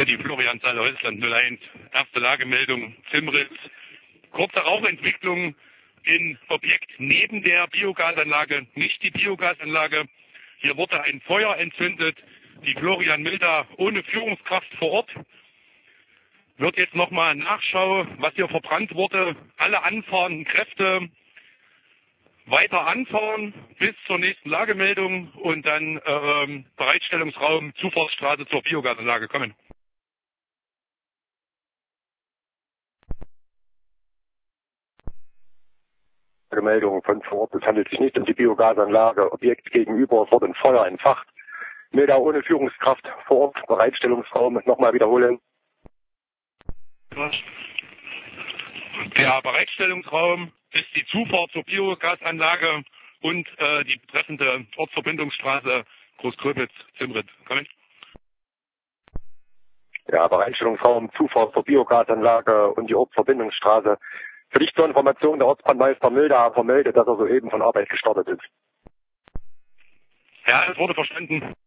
die Florian-Saale Holzland 01. Erste Lagemeldung Zimritz. Kurze Rauchentwicklung in Objekt neben der Biogasanlage, nicht die Biogasanlage. Hier wurde ein Feuer entzündet. Die Florian Milda ohne Führungskraft vor Ort. Wird jetzt nochmal Nachschau, was hier verbrannt wurde. Alle anfahrenden Kräfte weiter anfahren bis zur nächsten Lagemeldung und dann Bereitstellungsraum, Zufahrtsstraße zur Biogasanlage kommen. Meldung von vor Ort. Es handelt sich nicht um die Biogasanlage. Objekt gegenüber wurde ein Feuer entfacht. Milda ohne Führungskraft vor Ort. Bereitstellungsraum. Nochmal wiederholen. Der Bereitstellungsraum ist die Zufahrt zur Biogasanlage und die betreffende Ortsverbindungsstraße Großkröpitz-Zimritz. Kommen. Ja, Bereitstellungsraum, Zufahrt zur Biogasanlage und die Ortsverbindungsstraße. Für dich zur Information, der Ortsbrandmeister Milda vermeldet, dass er soeben von Arbeit gestartet ist. Ja, es wurde verstanden.